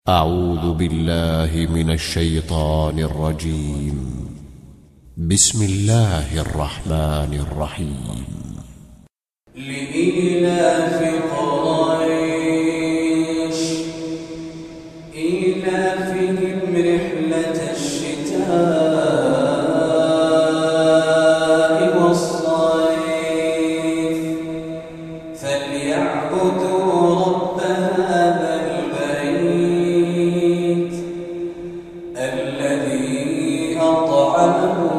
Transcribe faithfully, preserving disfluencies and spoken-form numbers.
أعوذ بالله من الشيطان الرجيم. بسم الله الرحمن الرحيم. لإيلاف قريش إيلافهم رحلة الشتاء والصيف فليعبدوا رب هذا البيت الذي أطعمهم